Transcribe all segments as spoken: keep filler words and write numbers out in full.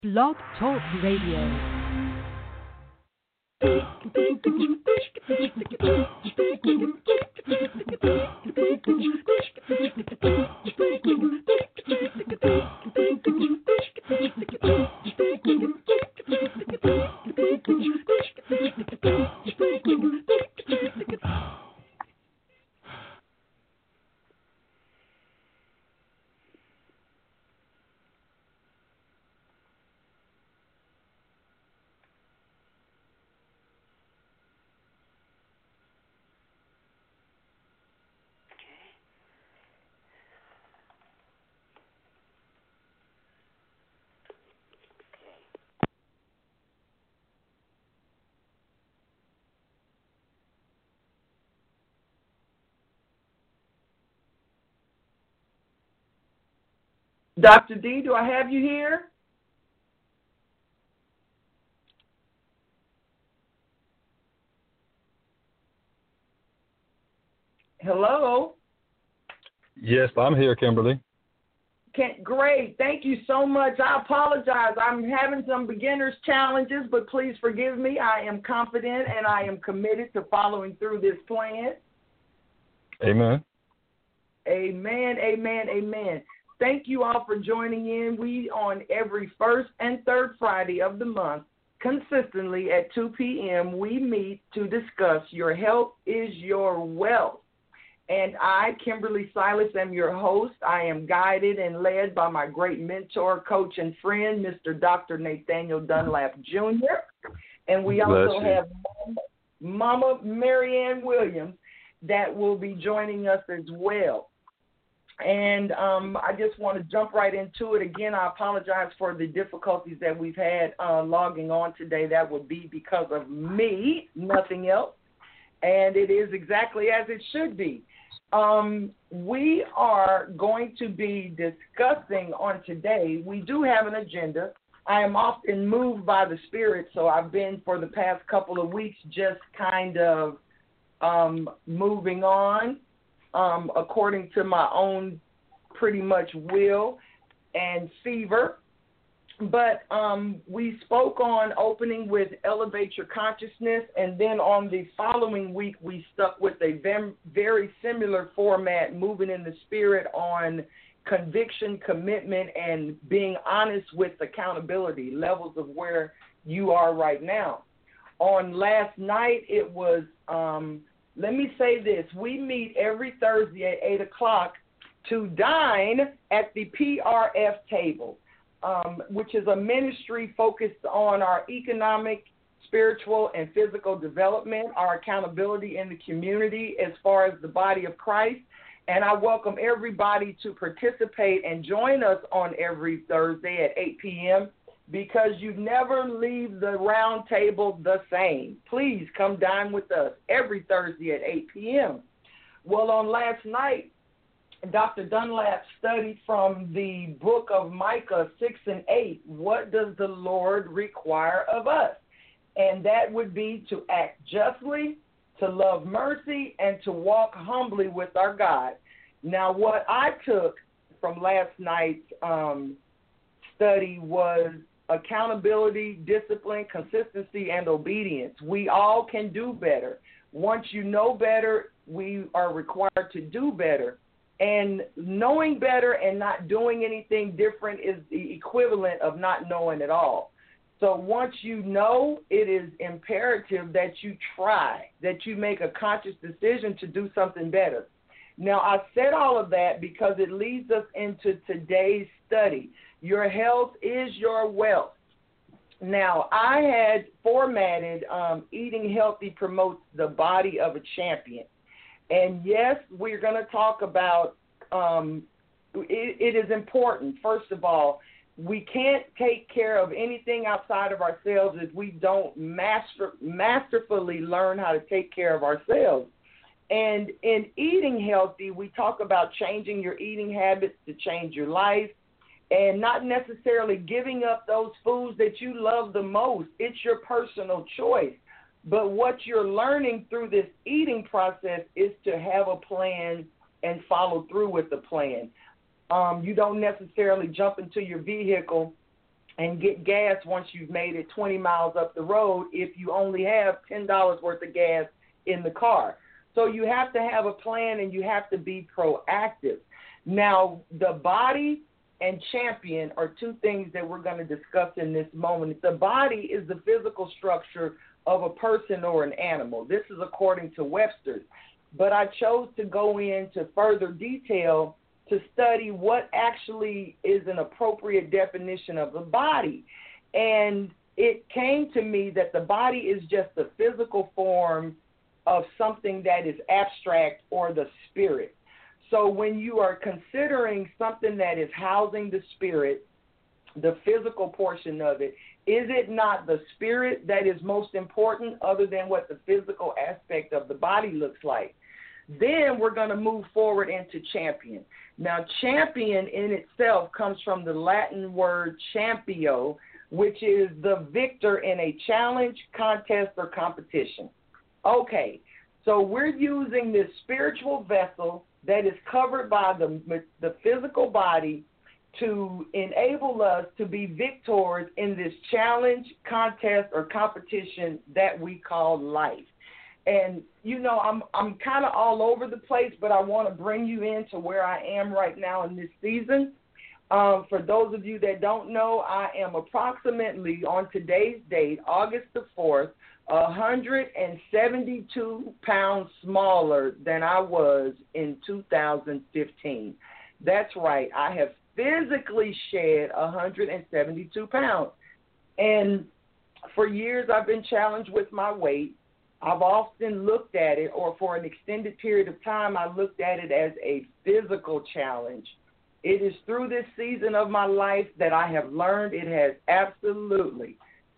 Blog Talk Radio. Doctor D, do I have you here? Hello? Yes, I'm here, Kimberly. Can, great. Thank you so much. I apologize. I'm having some beginner's challenges, but please forgive me. I am confident and I am committed to following through this plan. Amen. Amen, amen, amen. Thank you all for joining in. We, on every first and third Friday of the month, consistently at two p.m., we meet to discuss Your Health is Your Wealth. And I, Kimberly Silas, am your host. I am guided and led by my great mentor, coach, and friend, Mister Doctor Nathaniel Dunlap, Junior And we also have Mama Marianne Williams that will be joining us as well. And um, I just want to jump right into it. Again, I apologize for the difficulties that we've had uh, logging on today. That would be because of me, nothing else. And it is exactly as it should be. Um, we are going to be discussing on today, we do have an agenda. I am often moved by the Spirit, so I've been for the past couple of weeks just kind of um, moving on. Um, according to my own pretty much will and fever. But um, we spoke on opening with Elevate Your Consciousness, and then on the following week we stuck with a very, very similar format, moving in the Spirit on conviction, commitment, and being honest with accountability, levels of where you are right now. On last night it was... Um, Let me say this. We meet every Thursday at eight o'clock to dine at the P R F table, um, which is a ministry focused on our economic, spiritual, and physical development, our accountability in the community as far as the body of Christ. And I welcome everybody to participate and join us on every Thursday at eight p.m., because you never leave the round table the same. Please come dine with us every Thursday at eight p.m. Well, on last night, Doctor Dunlap studied from the book of Micah six and eight, what does the Lord require of us? And that would be to act justly, to love mercy, and to walk humbly with our God. Now, what I took from last night's um, study was accountability, discipline, consistency, and obedience. We all can do better. Once you know better, we are required to do better. And knowing better and not doing anything different is the equivalent of not knowing at all. So once you know, it is imperative that you try, that you make a conscious decision to do something better. Now, I said all of that because it leads us into today's study. Your health is your wealth. Now, I had formatted um, Eating Healthy Promotes the Body of a Champion. And yes, we're going to talk about, um, it, it is important, first of all, we can't take care of anything outside of ourselves if we don't master, masterfully learn how to take care of ourselves. And in eating healthy, we talk about changing your eating habits to change your life, and not necessarily giving up those foods that you love the most. It's your personal choice. But what you're learning through this eating process is to have a plan and follow through with the plan. Um, you don't necessarily jump into your vehicle and get gas once you've made it twenty miles up the road if you only have ten dollars worth of gas in the car. So you have to have a plan and you have to be proactive. Now, the body and champion are two things that we're going to discuss in this moment. The body is the physical structure of a person or an animal. This is according to Webster's. But I chose to go into further detail to study what actually is an appropriate definition of the body. And it came to me that the body is just the physical form of something that is abstract or the spirit. So when you are considering something that is housing the spirit, the physical portion of it, is it not the spirit that is most important other than what the physical aspect of the body looks like? Then we're going to move forward into champion. Now, champion in itself comes from the Latin word champio, which is the victor in a challenge, contest, or competition. Okay, so we're using this spiritual vessel that is covered by the, the physical body to enable us to be victors in this challenge, contest, or competition that we call life. And, you know, I'm I'm kind of all over the place, but I want to bring you into where I am right now in this season. Um, for those of you that don't know, I am approximately, on today's date, August the fourth, one hundred seventy-two pounds smaller than I was in two thousand fifteen. That's right. I have physically shed one hundred seventy-two pounds. And for years I've been challenged with my weight. I've often looked at it, or for an extended period of time, I looked at it as a physical challenge. It is through this season of my life that I have learned it has absolutely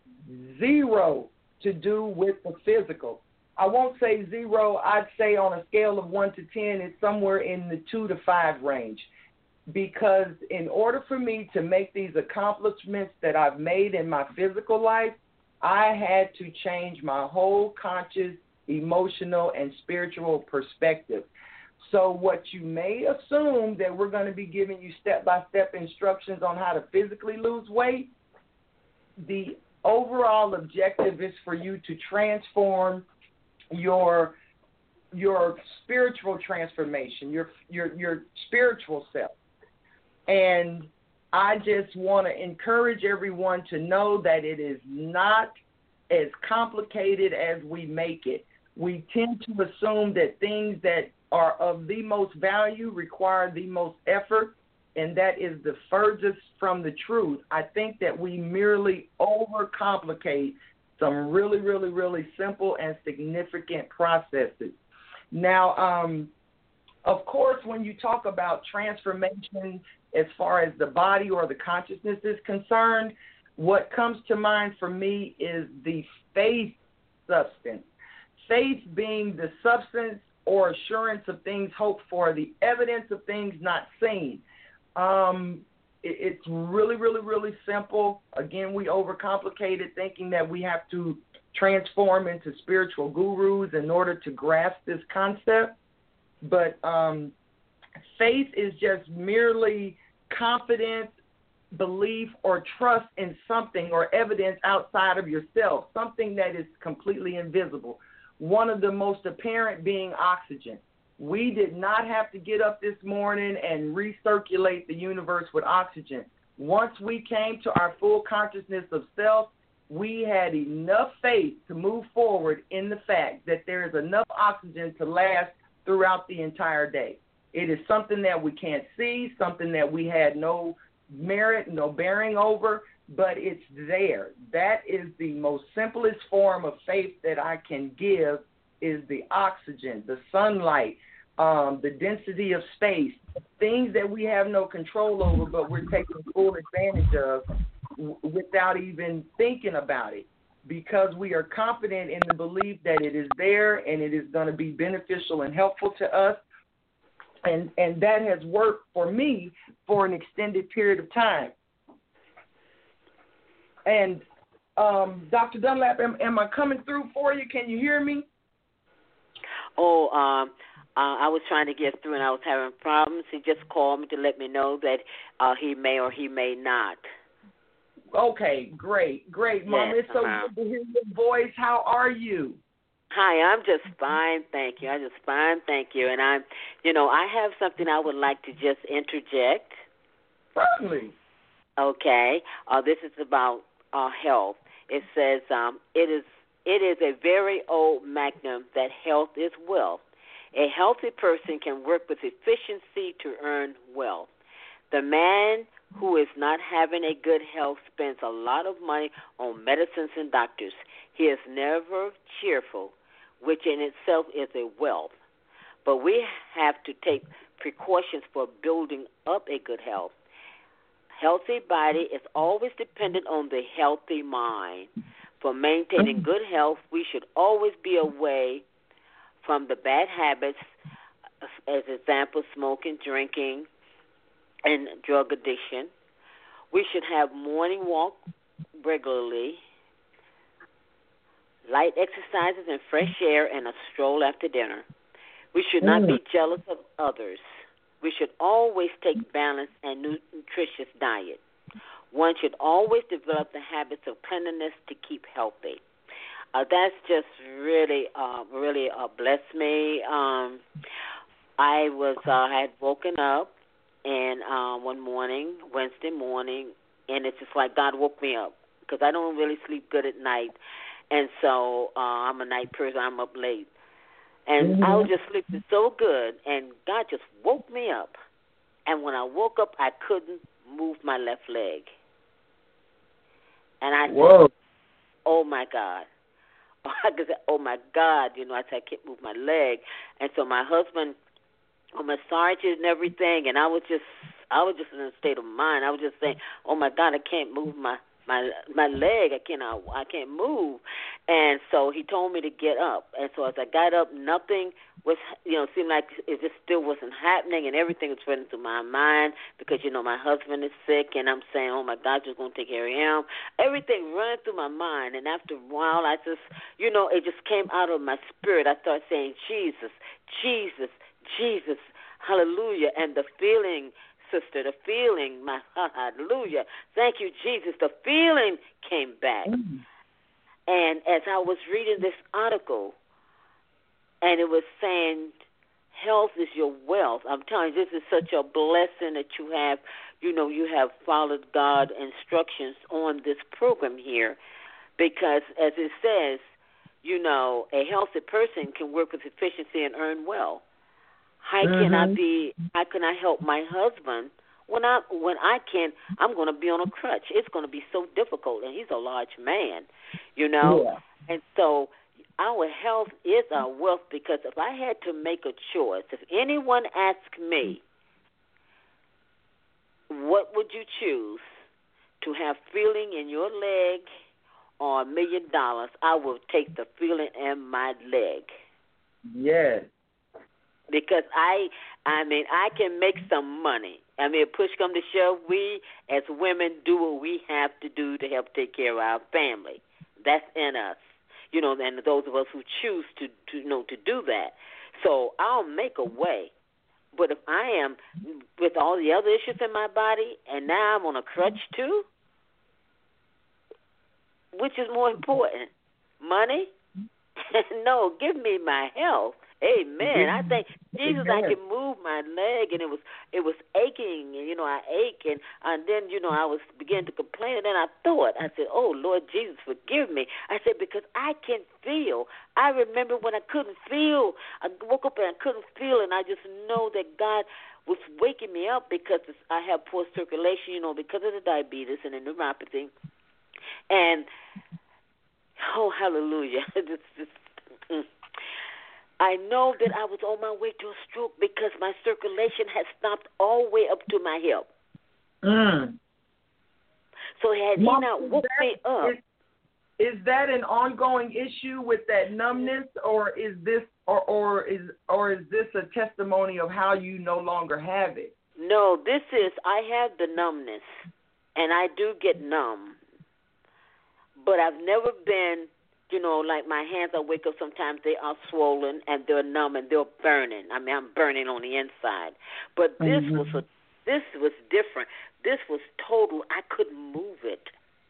zero to do with the physical. I won't say zero. I'd say on a scale of one to ten, it's somewhere in the two to five range. Because in order for me to make these accomplishments that I've made in my physical life, I had to change my whole conscious, emotional, and spiritual perspective. So what you may assume that we're going to be giving you step-by-step instructions on how to physically lose weight, the overall objective is for you to transform your your spiritual transformation, your your your spiritual self. And I just want to encourage everyone to know that it is not as complicated as we make it. We tend to assume that things that are of the most value require the most effort, and that is the furthest from the truth. I think that we merely overcomplicate some really, really, really simple and significant processes. Now, um, of course, when you talk about transformation as far as the body or the consciousness is concerned, what comes to mind for me is the faith substance. Faith being the substance or assurance of things hoped for, the evidence of things not seen. Um, it, it's really, really, really simple. Again, we overcomplicate it, thinking that we have to transform into spiritual gurus in order to grasp this concept. But um, faith is just merely confidence, belief, or trust in something or evidence outside of yourself, something that is completely invisible. One of the most apparent being oxygen. We did not have to get up this morning and recirculate the universe with oxygen. Once we came to our full consciousness of self, we had enough faith to move forward in the fact that there is enough oxygen to last throughout the entire day. It is something that we can't see, something that we had no merit, no bearing over, but it's there. That is the most simplest form of faith that I can give, is the oxygen, the sunlight, um, the density of space, things that we have no control over, but we're taking full advantage of w- without even thinking about it, because we are confident in the belief that it is there and it is going to be beneficial and helpful to us. And, and that has worked for me for an extended period of time. And um, Doctor Dunlap, am, am I coming through for you? Can you hear me? Oh, um, uh, I was trying to get through and I was having problems. He just called me to let me know that uh, he may or he may not. Okay, great, great, Mom. Yes, It's so uh-huh. good to hear your voice. How are you? Hi, I'm just fine, thank you. I'm just fine, thank you. And I'm, you know, I have something I would like to just interject. Certainly. Okay, uh, this is about uh, health. It says um, it is it is a very old maxim that health is wealth. A healthy person can work with efficiency to earn wealth. The man who is not having a good health spends a lot of money on medicines and doctors. He is never cheerful, which in itself is a wealth. But we have to take precautions for building up a good health. Healthy body is always dependent on the healthy mind. For maintaining good health, we should always be away from the bad habits, as example, smoking, drinking, and drug addiction. We should have morning walk regularly, light exercises and fresh air, and a stroll after dinner. We should not be jealous of others. We should always take balanced and nutritious diet. One should always develop the habits of cleanliness to keep healthy. Uh, that's just really, uh, really uh, blessed me. Um, I was, uh, I had woken up, and uh, one morning, Wednesday morning, and it's just like God woke me up because I don't really sleep good at night, and so uh, I'm a night person. I'm up late, and mm-hmm. I was just sleeping so good, and God just woke me up, and when I woke up, I couldn't move my left leg, and I Whoa. said, "Oh my God." I said, oh, my God, you know, I said, I can't move my leg. And so my husband massaged it and everything, and I was just, I was just in a state of mind. I was just saying, oh, my God, I can't move my, my, my leg. I cannot, I can't move. And so he told me to get up. And so as I got up, nothing was, you know, seemed like it just still wasn't happening, and everything was running through my mind because, you know, my husband is sick, and I'm saying, oh, my God, you're going to take care of him. Everything running through my mind, and after a while, I just, you know, it just came out of my spirit. I started saying, Jesus, Jesus, Jesus, hallelujah, and the feeling, sister, the feeling, my hallelujah, thank you, Jesus, the feeling came back. Mm-hmm. And as I was reading this article, and it was saying health is your wealth, I'm telling you, this is such a blessing that you have, you know, you have followed God's instructions on this program here, because as it says, you know, a healthy person can work with efficiency and earn well. How mm-hmm. can I be, how can I help my husband when I, when I can, I'm going to be on a crutch. It's going to be so difficult, and he's a large man, you know. Yeah. And so our health is our wealth, because if I had to make a choice, if anyone asked me, what would you choose, to have feeling in your leg or a million dollars, I will take the feeling in my leg. Yes. Because I, I mean, I can make some money. I mean, push come to shove, we as women do what we have to do to help take care of our family. That's in us, you know, and those of us who choose to, to you know, to do that. So I'll make a way. But if I am with all the other issues in my body, and now I'm on a crutch too, which is more important, money? No, give me my health. Amen. I think Jesus, Amen. I can move my leg, and it was it was aching, and you know I ache, and and then you know I was beginning to complain, and then I thought, I said, oh Lord Jesus, forgive me. I said, because I can feel. I remember when I couldn't feel. I woke up and I couldn't feel, and I just know that God was waking me up, because I have poor circulation, you know, because of the diabetes and the neuropathy, and oh hallelujah, this, this, mm. I know that I was on my way to a stroke because my circulation had stopped all the way up to my hip. Mm. So had Mom, he not woke that, me up. Is, is that an ongoing issue with that numbness, or is this or, or is or is this a testimony of how you no longer have it? No, this is I have the numbness, and I do get numb. But I've never been, you know, like my hands, I wake up sometimes, they are swollen and they're numb and they're burning. I mean, I'm burning on the inside. But this mm-hmm. was a, this was different. This was total. I couldn't move it.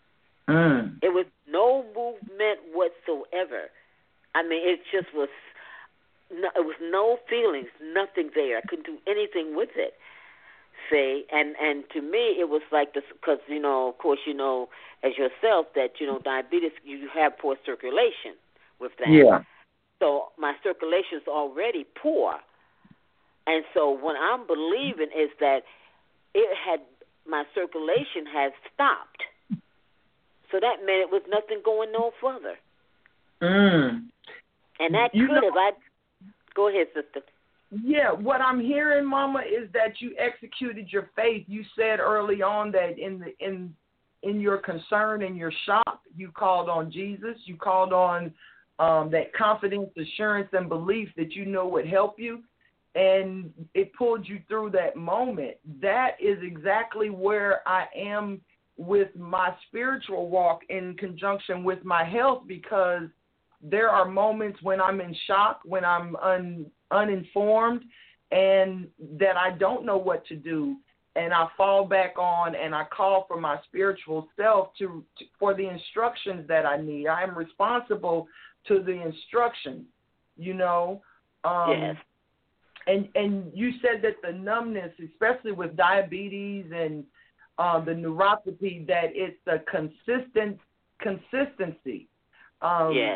Mm. It was no movement whatsoever. I mean, it just was. No, it was no feelings, nothing there. I couldn't do anything with it. See, and and to me, it was like this because you know, of course, you know as yourself that you know diabetes, you have poor circulation with that. Yeah. So my circulation is already poor, and so what I'm believing is that it had my circulation has stopped. So that meant it was nothing going no further. Mm. And that You could know, have. I go ahead, sister. Yeah, what I'm hearing, Mama, is that you executed your faith. You said early on that in the in in your concern and your shock, you called on Jesus. You called on um, that confidence, assurance, and belief that you know would help you, and it pulled you through that moment. That is exactly where I am with my spiritual walk in conjunction with my health, because there are moments when I'm in shock, when I'm un, uninformed, and that I don't know what to do. And I fall back on and I call for my spiritual self to, to for the instructions that I need. I am responsible to the instructions, you know. Um, yes. And, and you said that the numbness, especially with diabetes and uh, the neuropathy, that it's a consistent consistency. Um, yes.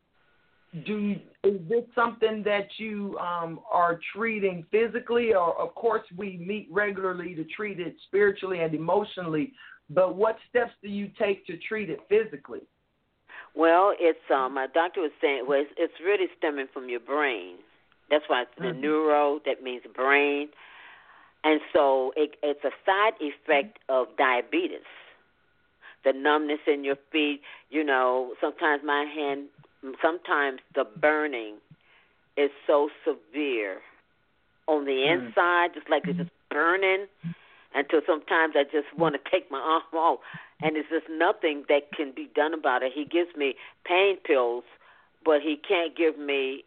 Do you, is this something that you um, are treating physically, or of course we meet regularly to treat it spiritually and emotionally, but what steps do you take to treat it physically? Well, it's um, my doctor was saying well, it's, it's really stemming from your brain. That's why it's the Mm-hmm. neuro, that means brain. And so it, it's a side effect of diabetes. The numbness in your feet, you know, sometimes my hand, sometimes the burning is so severe on the Mm. inside, just like it's just burning, until sometimes I just want to take my arm off, and there's just nothing that can be done about it. He gives me pain pills, but he can't give me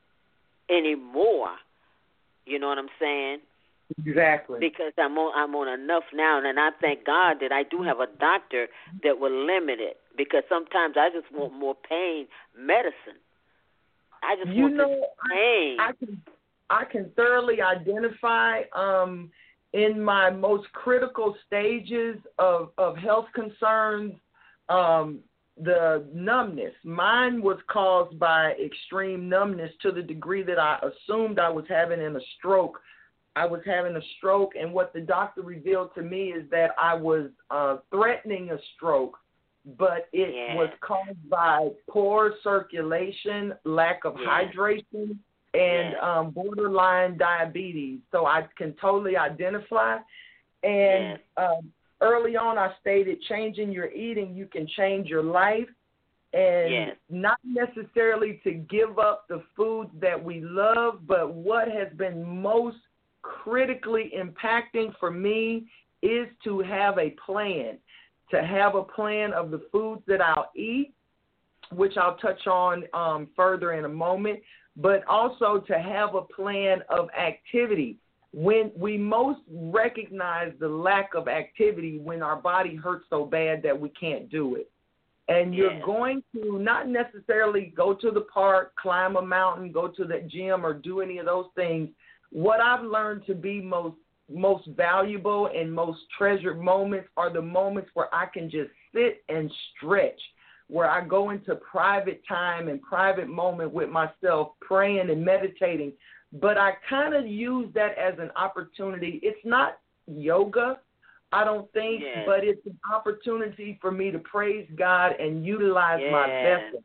any more. You know what I'm saying? Exactly. Because I'm on I'm on enough now, and I thank God that I do have a doctor that will limit it, because sometimes I just want more pain medicine. I just You want know, this pain. I, I can I can thoroughly identify um, in my most critical stages of, of health concerns, um, the numbness. Mine was caused by extreme numbness to the degree that I assumed I was having in a stroke. I was having a stroke, and what the doctor revealed to me is that I was uh, threatening a stroke, but it Yeah. was caused by poor circulation, lack of Yeah. hydration, and Yeah. um, borderline diabetes. So I can totally identify. And um, early on I stated changing your eating, you can change your life. And Yes. not necessarily to give up the foods that we love, but what has been most critically impacting for me is to have a plan, to have a plan of the foods that I'll eat, which I'll touch on um, further in a moment, but also to have a plan of activity. When we most recognize the lack of activity when our body hurts so bad that we can't do it. And you're Yes. going to not necessarily go to the park, climb a mountain, go to the gym, or do any of those things. What I've learned to be most most valuable and most treasured moments are the moments where I can just sit and stretch, where I go into private time and private moment with myself, praying and meditating. But I kind of use that as an opportunity. It's not yoga, I don't think, Yes. but it's an opportunity for me to praise God and utilize Yes. my vessel.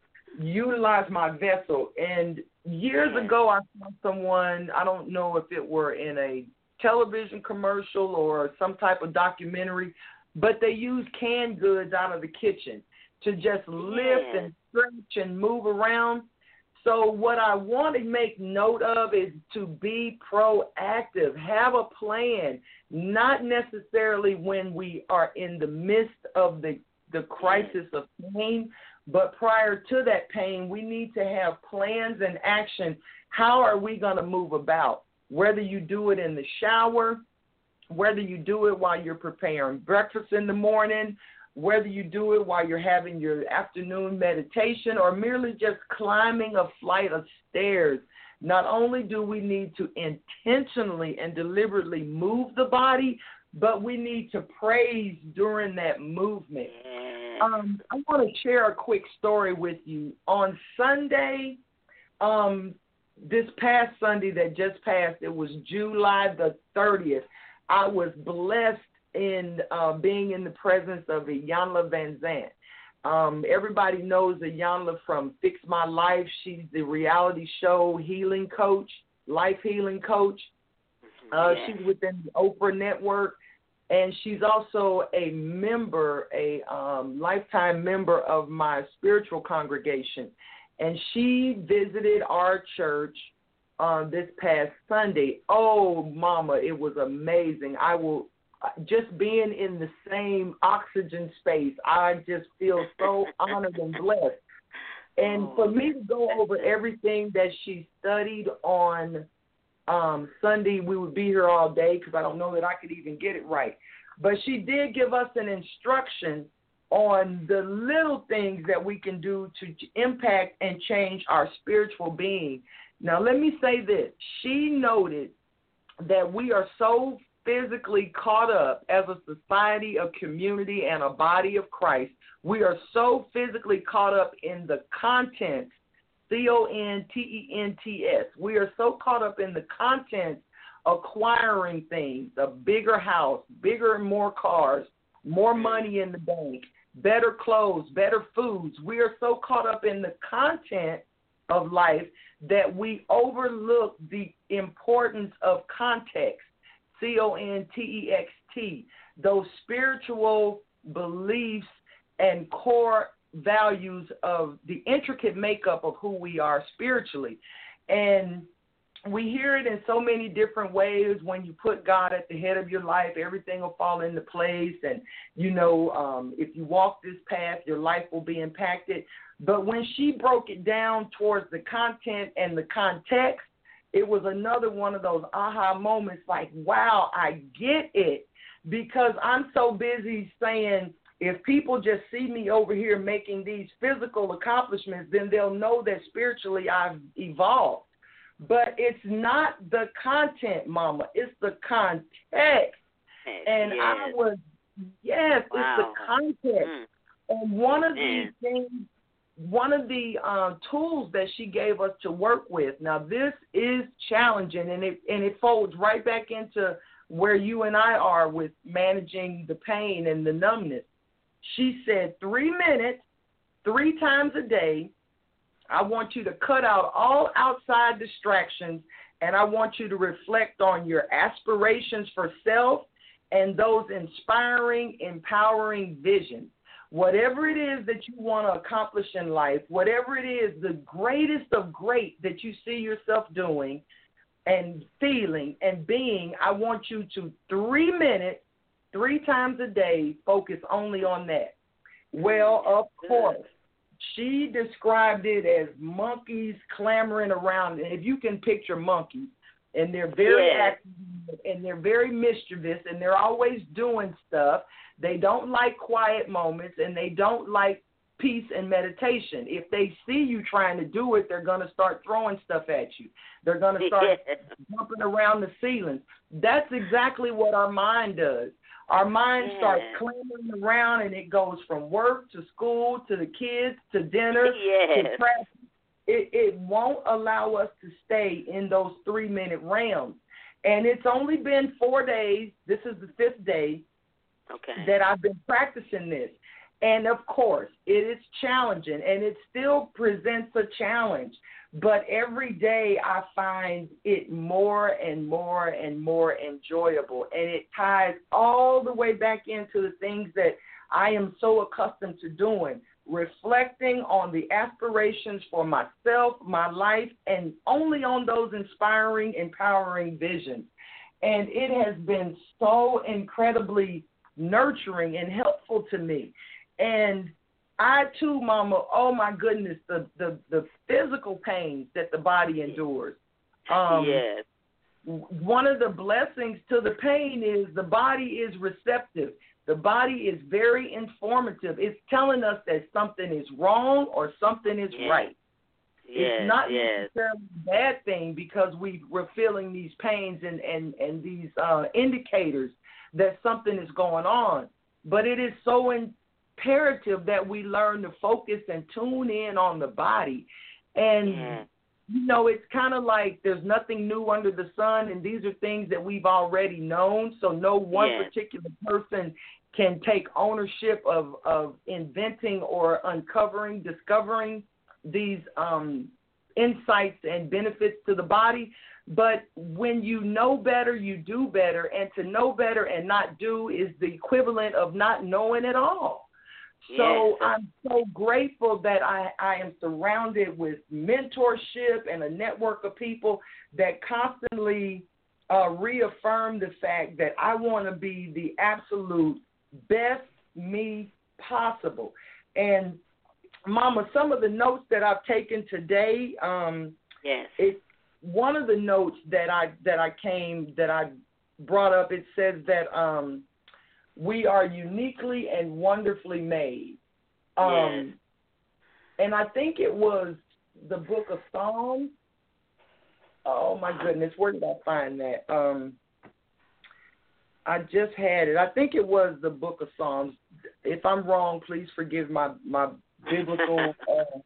Utilize my vessel. And years Yes. ago, I saw someone, I don't know if it were in a television commercial or some type of documentary, but they used canned goods out of the kitchen to just lift Yes. and stretch and move around. So what I want to make note of is to be proactive, have a plan, not necessarily when we are in the midst of the, the crisis of pain, but prior to that pain, we need to have plans and action. How are we going to move about? Whether you do it in the shower, whether you do it while you're preparing breakfast in the morning, whether you do it while you're having your afternoon meditation or merely just climbing a flight of stairs. Not only do we need to intentionally and deliberately move the body, but we need to praise during that movement. Um, I want to share a quick story with you. On Sunday, um, this past Sunday that just passed, it was July the thirtieth, I was blessed in uh, being in the presence of Iyanla Vanzant. Um, everybody knows Iyanla from Fix My Life. She's the reality show healing coach, life healing coach. Uh, yeah. She's within the Oprah Network, and she's also a member, a um, lifetime member of my spiritual congregation. And she visited our church uh, this past Sunday. Oh, Mama, it was amazing. I will just being in the same oxygen space, I just feel so honored and blessed. And for me to go over everything that she studied on um, Sunday, we would be here all day because I don't know that I could even get it right. But she did give us an instruction on the little things that we can do to impact and change our spiritual being. Now, let me say this. She noted that we are so physically caught up as a society, a community, and a body of Christ. We are so physically caught up in the content, C O N T E N T S. We are so caught up in the content, acquiring things, a bigger house, bigger and more cars, more money in the bank, better clothes, better foods. We are so caught up in the content of life that we overlook the importance of context. C O N T E X T, those spiritual beliefs and core values of the intricate makeup of who we are spiritually. And we hear it in so many different ways. When you put God at the head of your life, everything will fall into place. And, you know, um, if you walk this path, your life will be impacted. But when she broke it down towards the content and the context, it was another one of those aha moments like, wow, I get it, because I'm so busy saying if people just see me over here making these physical accomplishments, then they'll know that spiritually I've evolved. But it's not the content, Mama. It's the context. And yes. I was, yes, wow. it's the context. Mm. And one of Man. these things, one of the uh, tools that she gave us to work with. Now, this is challenging, and it and it folds right back into where you and I are with managing the pain and the numbness. She said three minutes, three times a day, I want you to cut out all outside distractions, and I want you to reflect on your aspirations for self and those inspiring, empowering visions. Whatever it is that you want to accomplish in life, whatever it is, the greatest of great that you see yourself doing and feeling and being, I want you to three minutes, three times a day, focus only on that. Well, of course, she described it as monkeys clamoring around. And if you can picture monkeys, and they're very yeah. active, and they're very mischievous, and they're always doing stuff. They don't like quiet moments, and they don't like peace and meditation. If they see you trying to do it, they're going to start throwing stuff at you. They're going to start yeah. jumping around the ceilings. That's exactly what our mind does. Our mind yeah. starts clambering around, and it goes from work to school to the kids to dinner yes. to traffic. It, it won't allow us to stay in those three-minute realms. And it's only been four days. This is the fifth day okay. that I've been practicing this. And, of course, it is challenging, and it still presents a challenge. But every day I find it more and more and more enjoyable. And it ties all the way back into the things that I am so accustomed to doing, reflecting on the aspirations for myself, my life, and only on those inspiring, empowering visions. And it has been so incredibly nurturing and helpful to me. And I, too, Mama, oh, my goodness, the, the, the physical pains that the body endures. Um, yes. One of the blessings to the pain is the body is receptive. The body is very informative. It's telling us that something is wrong or something is yes. right. Yes, it's not yes. necessarily a bad thing because we, we're feeling these pains and, and, and these uh, indicators that something is going on. But it is so imperative that we learn to focus and tune in on the body. And, yeah. you know, it's kind of like there's nothing new under the sun, and these are things that we've already known. So no one yes. particular person can take ownership of, of inventing or uncovering, discovering these um, insights and benefits to the body. But when you know better, you do better. And to know better and not do is the equivalent of not knowing at all. So yes. I'm so grateful that I, I am surrounded with mentorship and a network of people that constantly uh, reaffirm the fact that I want to be the absolute best me possible. And Mama, some of the notes that I've taken today, um, yes. it, one of the notes that I that I came that I brought up, it says that um, we are uniquely and wonderfully made. Um, yes. And I think it was the book of Psalms. Oh my goodness, where did I find that? Um, I just had it. I think it was the book of Psalms. If I'm wrong, please forgive my my biblical. uh,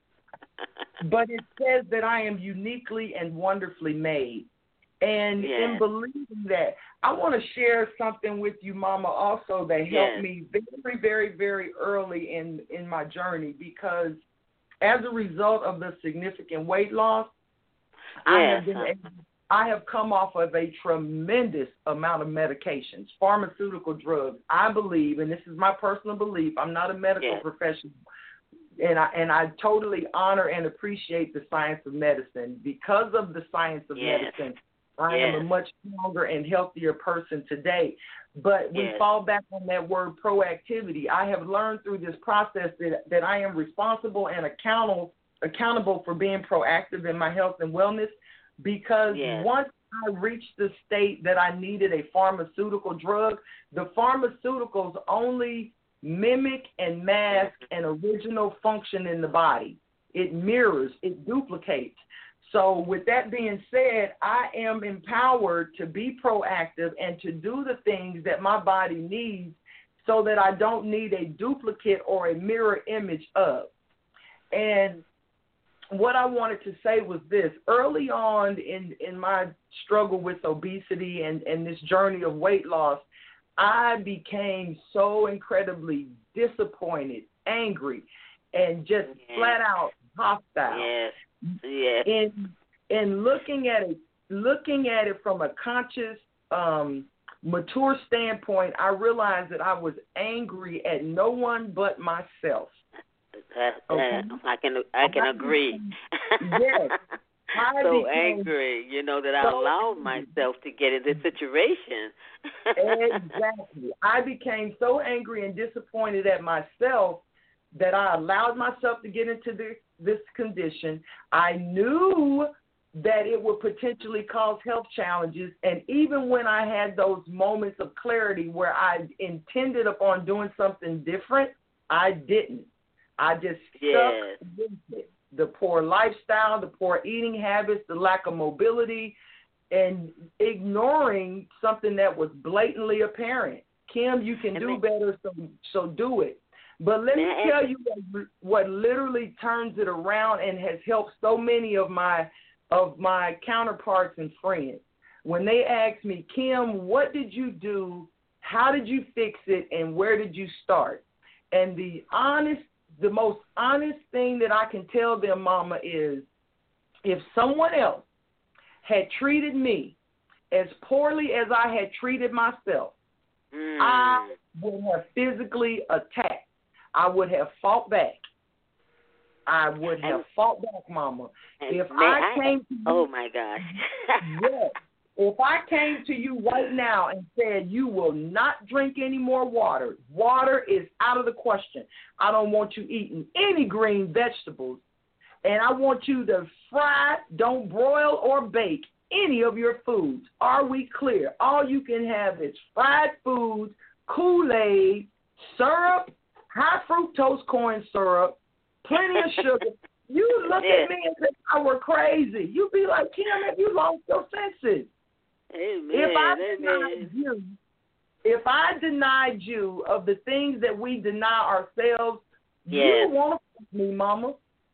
but it says that I am uniquely and wonderfully made. And yes. in believing that, I want to share something with you, Mama, also that helped yes. me very, very, very early in, in my journey, because as a result of the significant weight loss, yes. I have been able, I have come off of a tremendous amount of medications, pharmaceutical drugs. I believe, and this is my personal belief, I'm not a medical yes. professional, and I and I totally honor and appreciate the science of medicine. Because of the science of yes. medicine, I yes. am a much stronger and healthier person today. But we yes. fall back on that word proactivity. I have learned through this process that, that I am responsible and accountable accountable for being proactive in my health and wellness, because yes. once I reached the state that I needed a pharmaceutical drug, the pharmaceuticals only mimic and mask an original function in the body. It mirrors, it duplicates. So with that being said, I am empowered to be proactive and to do the things that my body needs so that I don't need a duplicate or a mirror image of. And what I wanted to say was this. Early on in, in my struggle with obesity and, and this journey of weight loss, I became so incredibly disappointed, angry, and just yes. flat out hostile. Yes. Yes. In in looking at it, looking at it from a conscious, um, mature standpoint, I realized that I was angry at no one but myself. That, Okay. that, I can I can I agree. Yes. I so became angry, you know, that I so allowed angry. myself to get in this situation. Exactly. I became so angry and disappointed at myself that I allowed myself to get into this, this condition. I knew that it would potentially cause health challenges, and even when I had those moments of clarity where I intended upon doing something different, I didn't. I just stuck yes. with it. The poor lifestyle, the poor eating habits, the lack of mobility, and ignoring something that was blatantly apparent. Kim, you can do better, so so do it. But let me tell you what, what literally turns it around and has helped so many of my of my counterparts and friends. When they ask me, Kim, what did you do? How did you fix it? And where did you start? And the honest, the most honest thing that I can tell them, Mama, is if someone else had treated me as poorly as I had treated myself, mm. I would have physically attacked. I would have fought back. I would have and, fought back, Mama. If may I I came to you, oh my gosh. yes, if I came to you right now and said you will not drink any more water, water is out of the question. I don't want you eating any green vegetables, and I want you to fry, don't broil or bake any of your foods. Are we clear? All you can have is fried foods, Kool-Aid, syrup, high fructose corn syrup, plenty of sugar. You look yeah. at me and say I were crazy. You be like, Kim, have you lost your senses? Amen. If I Amen. denied you, if I denied you of the things that we deny ourselves, yes. you want to fuck me, Mama.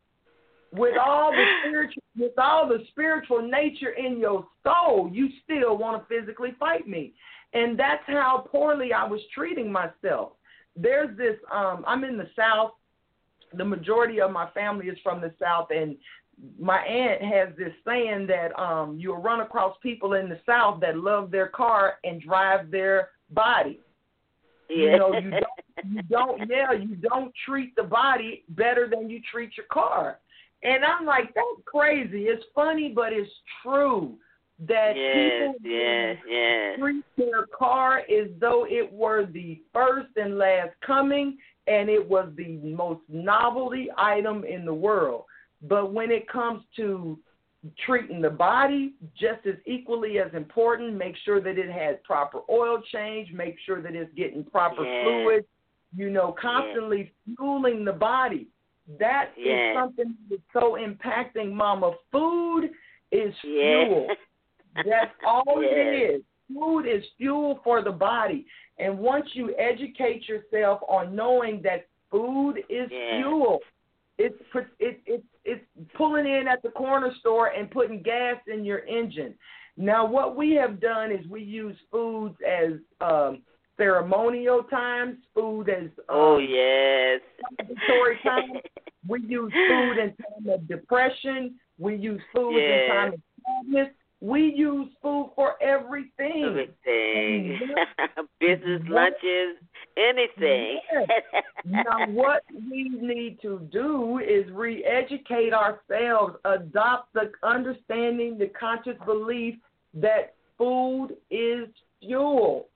With all the spiritual, with all the spiritual nature in your soul, you still want to physically fight me, and that's how poorly I was treating myself. There's this. Um, I'm in the South. The majority of my family is from the South, and my aunt has this saying that um, you'll run across people in the South that love their car and drive their body. Yeah. You know, you don't, you don't, yeah, you don't treat the body better than you treat your car. And I'm like, that's crazy. It's funny, but it's true that yes, people yes, yes. treat their car as though it were the first and last coming, and it was the most novelty item in the world. But when it comes to treating the body, just as equally as important, make sure that it has proper oil change, make sure that it's getting proper yes. fluid, you know, constantly yes. fueling the body. That yes. is something that's so impacting, Mama. Food is yes. fuel. That's all yes. it is. Food is fuel for the body. And once you educate yourself on knowing that food is yes. fuel, it's it, it, it's pulling in at the corner store and putting gas in your engine. Now, what we have done is we use foods as um, ceremonial times, food as um, oh yes, celebratory time. We use food in time of depression. We use food yes. in time of sadness. We use food for everything. Everything. Business lunches, anything. Yes. Now, what we need to do is re-educate ourselves, adopt the understanding, the conscious belief that food is fuel.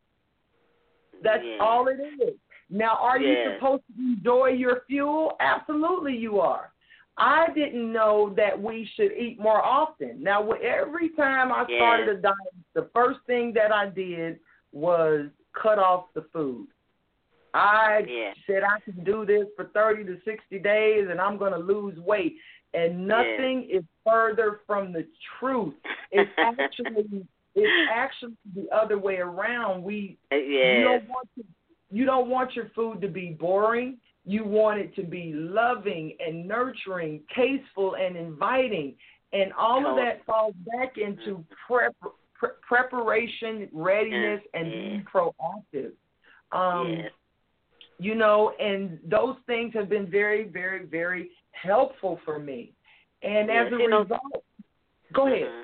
That's yes. all it is. Now, are you yes. supposed to enjoy your fuel? Absolutely you are. I didn't know that we should eat more often. Now, every time I started yes. a diet, the first thing that I did was cut off the food. I yes. said I can do this for thirty to sixty days and I'm going to lose weight. And nothing yes. is further from the truth. It's actually it's actually the other way around. We yes. you don't want to, you don't want your food to be boring. You want it to be loving and nurturing, tasteful and inviting. And all of that falls back into prep, pre- preparation, readiness, yes. and being proactive. Um, yes. You know, and those things have been very, very, very helpful for me. And yes. as a you result, know, go ahead. Mm-hmm.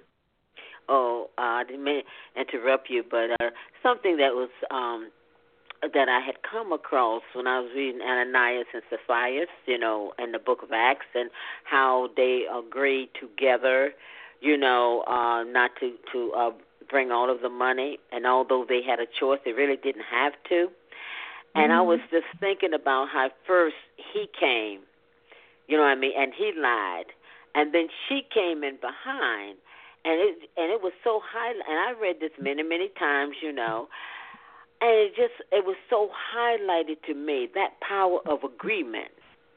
Oh, uh, I didn't mean to interrupt you, but uh, something that was um, that I had come across when I was reading Ananias and Sapphira, you know, in the book of Acts, and how they agreed together, you know, uh, not to, to uh, bring all of the money. And although they had a choice, they really didn't have to. And mm-hmm. I was just thinking about how first he came, you know what I mean, and he lied. And then she came in behind. And it and it was so high, and I read this many, many times, you know, and it just, it was so highlighted to me, that power of agreement.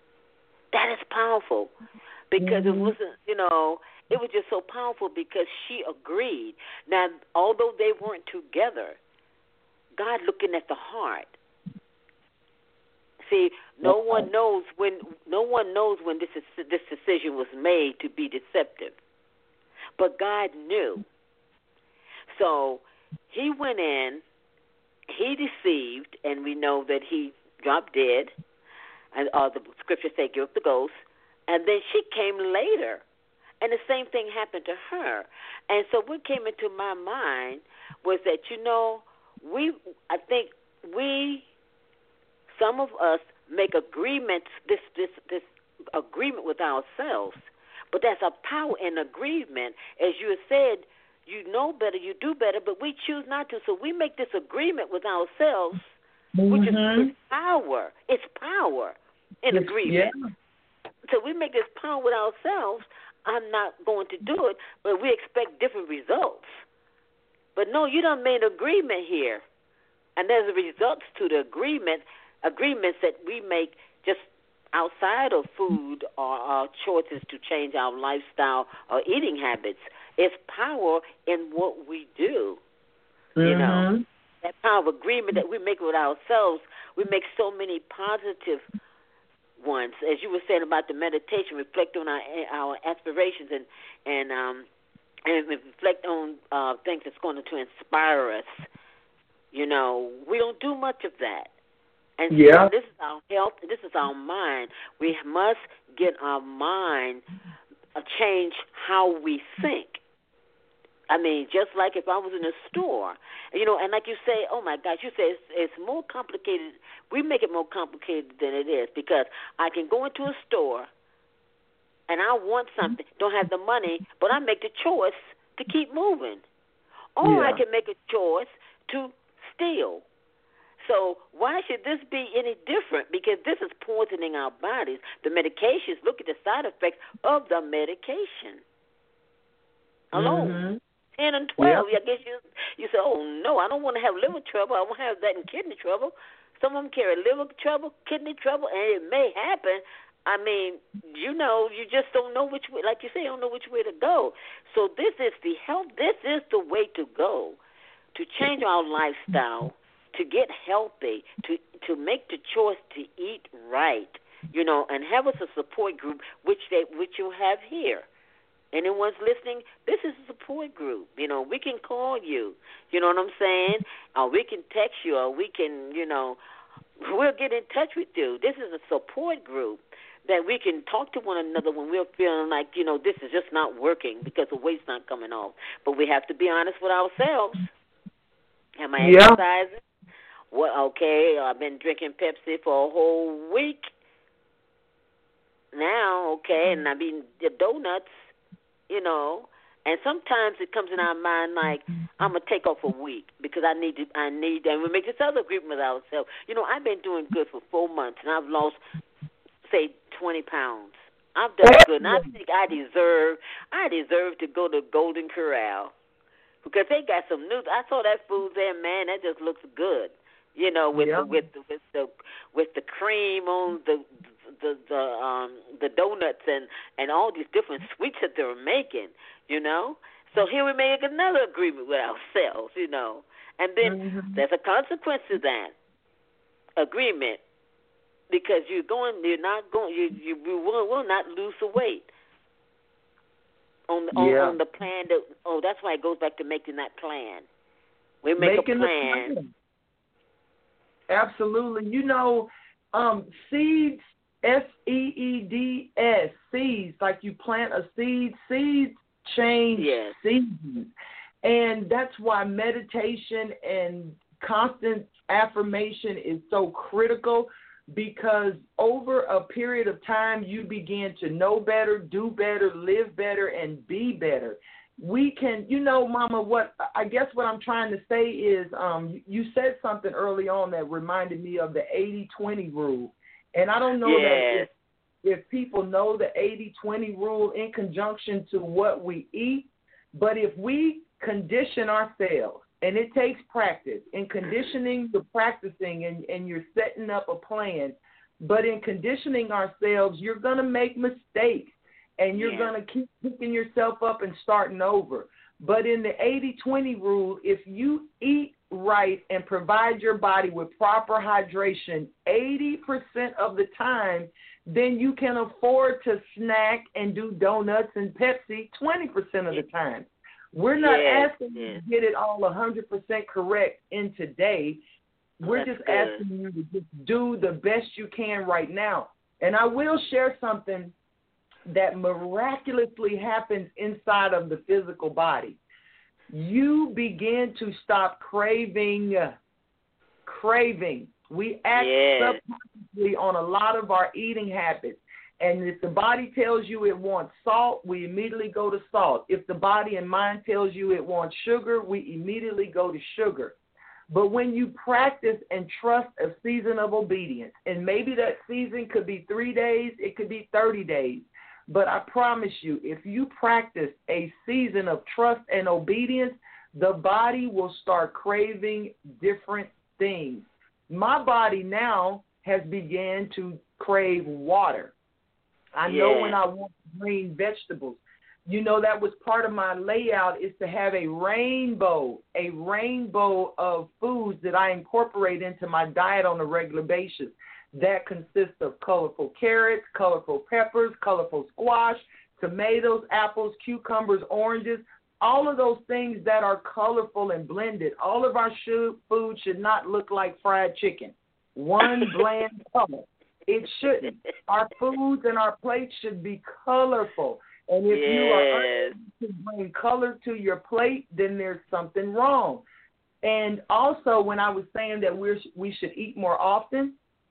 That is powerful, because mm-hmm. it wasn't, you know, it was just so powerful because she agreed. Now, although they weren't together, God looking at the heart. See, no one knows when, no one knows when this is, this decision was made to be deceptive. But God knew. So he went in, he deceived, and we know that he dropped dead, and uh, the scriptures say give up the ghost, and then she came later, and the same thing happened to her. And so what came into my mind was that, you know, we, I think we, some of us make agreements, this, this, this agreement with ourselves. But there's a power in agreement. As you have said, you know better, you do better, but we choose not to. So we make this agreement with ourselves, mm-hmm. which is power. It's power in yes, agreement. Yeah. So we make this power with ourselves. I'm not going to do it, but we expect different results. But no, you done made agreement here. And there's results to the agreement, agreements that we make just outside of food or our choices to change our lifestyle or eating habits. It's power in what we do. Mm-hmm. You know, that power of agreement that we make with ourselves, we make so many positive ones. As you were saying about the meditation, reflect on our our aspirations and and um and reflect on uh, things that's going to inspire us. You know, we don't do much of that. And yeah. so this is our health, this is our mind. We must get our mind, uh, change how we think. I mean, just like if I was in a store, you know, and like you say, oh, my gosh, you say it's, it's more complicated. We make it more complicated than it is because I can go into a store and I want something, don't have the money, but I make the choice to keep moving. Or yeah. I can make a choice to steal. So why should this be any different? Because this is poisoning our bodies. The medications, look at the side effects of the medication alone. Mm-hmm. ten and twelve, yep. I guess you you say, oh, no, I don't want to have liver trouble. I won't have that in kidney trouble. Some of them carry liver trouble, kidney trouble, and it may happen. I mean, you know, you just don't know which way, like you say, you don't know which way to go. So this is the health, this is the way to go, to change our lifestyle, to get healthy, to to make the choice to eat right, you know, and have us a support group, which they which you have here. Anyone's listening, this is a support group. You know, we can call you, you know what I'm saying? Or we can text you, or we can, you know, we'll get in touch with you. This is a support group that we can talk to one another when we're feeling like, you know, this is just not working because the weight's not coming off. But we have to be honest with ourselves. Am I yeah. exercising? Well, okay, I've been drinking Pepsi for a whole week now, okay, and I've been the donuts, you know, and sometimes it comes in our mind like, I'm going to take off a week because I need to, I need, and we make this other agreement with ourselves. You know, I've been doing good for four months, and I've lost, say, twenty pounds. I've done good, and I think I deserve, I deserve to go to Golden Corral because they got some new, I saw that food there, man, that just looks good. You know, with yeah. the with the with the with the cream on the the the um the donuts and, and all these different sweets that they're making, you know. So here we make another agreement with ourselves, you know. And then mm-hmm. there's a consequence to that agreement because you're going you're not going you you will, will not lose the weight. On the, yeah. on, on the plan that oh that's why it goes back to making that plan. We make making a plan. plan. Absolutely. You know, um, seeds, S E E D S, seeds, like you plant a seed, seeds change yes. seasons. And that's why meditation and constant affirmation is so critical because over a period of time, you begin to know better, do better, live better, and be better. We can, you know, Mama, what I guess what I'm trying to say is um, you said something early on that reminded me of the eighty twenty rule. And I don't know yes. that if, if people know the eighty twenty rule in conjunction to what we eat, but if we condition ourselves, and it takes practice, in conditioning the practicing and, and you're setting up a plan, but in conditioning ourselves, you're going to make mistakes. And you're yeah. going to keep picking yourself up and starting over. But in the eighty twenty rule, if you eat right and provide your body with proper hydration eighty percent of the time, then you can afford to snack and do donuts and Pepsi twenty percent of the time. We're not yes. asking yes. you to get it all one hundred percent correct in today. We're That's just good. asking you to just do the best you can right now. And I will share something that miraculously happens inside of the physical body. You begin to stop craving, craving. We act yes. subconsciously on a lot of our eating habits. And if the body tells you it wants salt, we immediately go to salt. If the body and mind tells you it wants sugar, we immediately go to sugar. But when you practice and trust a season of obedience, and maybe that season could be three days, it could be thirty days, but I promise you, if you practice a season of trust and obedience, the body will start craving different things. My body now has began to crave water. I yeah. know when I want green vegetables. You know, that was part of my layout, is to have a rainbow, a rainbow of foods that I incorporate into my diet on a regular basis. That consists of colorful carrots, colorful peppers, colorful squash, tomatoes, apples, cucumbers, oranges, all of those things that are colorful and blended. All of our should, food should not look like fried chicken. One bland color. It shouldn't. Our foods and our plates should be colorful. And if yes. you are unable to bring color to your plate, then there's something wrong. And also, when I was saying that we're, we should eat more often,